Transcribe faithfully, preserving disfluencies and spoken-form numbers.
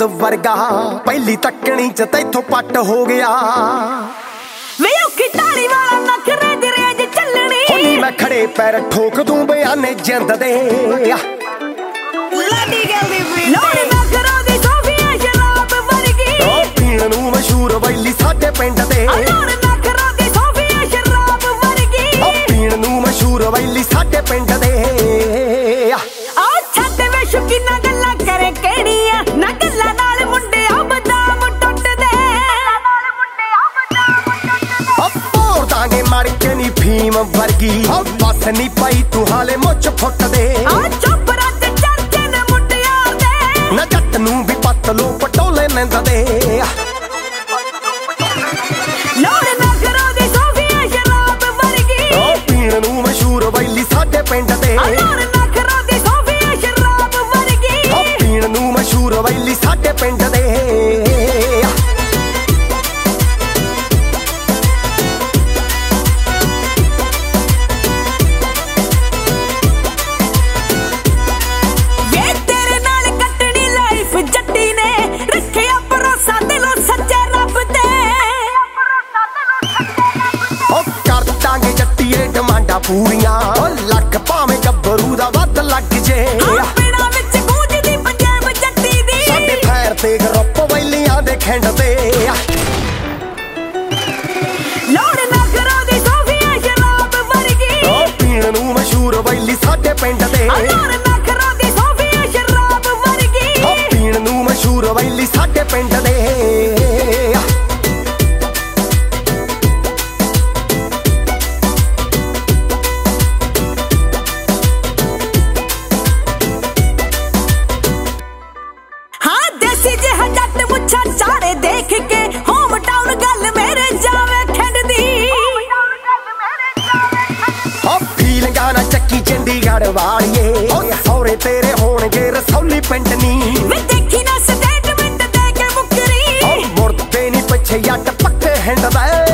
वर्गा पहली तकनी च तैथों पट हो गया वे औखी ताली वाला नखरे दी रेंज चलनी हुनी मैं खड़े पैर ठोक दूं बयाने जिंद दे लाडी गल दी लोड़ नखरा दी सोफिया शराब वर्गी ओ पीण नूं मशहूर वैली साडे पिंड दे लोड़ नखरा दी सोफिया शराब वर्गी ओ पीण नूं मशहूर वैली साडे पिंड दे आ छत वे शौकीना गल्लां करे केड़ियां ना गल्लां नाल मुंडे आ बदाम टुटदे ओ पोर दांगे मार के नी फीम वर्गी ओ बस नी पाई तू हाले मुछ फुट दे आ चुप रत चर्चे ने मुंडियार दे ना जट नूं भी पतलो पटोले नंद दे लोड़ नखरा दी सोफिया शराब वर्गी ओ पीण नूं मशहूर वैली साडे पिंड दे लोड़ नखरा दी सोफिया शराब वर्गी ओ पीण नूं मशहूर वैली साडे पिंड दे वे तेरे नाल कटनी लाइफ जट्टी ने रखिया भरोसा दिलों सच्चे रब ते ओ कर दांगे जट्टीए डिमांडां पूरियां ओ लख भावें गब्बरू दा वध लग जे आ पिड़ा विच गूंजदी पंजाब जट्टी दी साडे पैर ते ग्रुप वैलियां दे खिंड ते लोड़ नखरा दी सोफिया शराब वर्गी ओ पीण नूं मशहूर वैली साडे पिंड दे लोड़ नखरा दी सोफिया शराब वर्गी ओ पीण नूं मशहूर वैली साडे पिंड दे हाँ देसी जिहा जट मुच्छां चाड़े देख के होम टाउन गल मेरे जावे खिंडदी ओ फीलिंगां ना चक्की चंडीगढ़ वालिए ओ सौरे तेरे होणगे रसौली पिंड नी वे देखी ना स्टेटमेंट दे के मुकरी ओ मुड़दे नी पिछे जट पक्के हिंड दे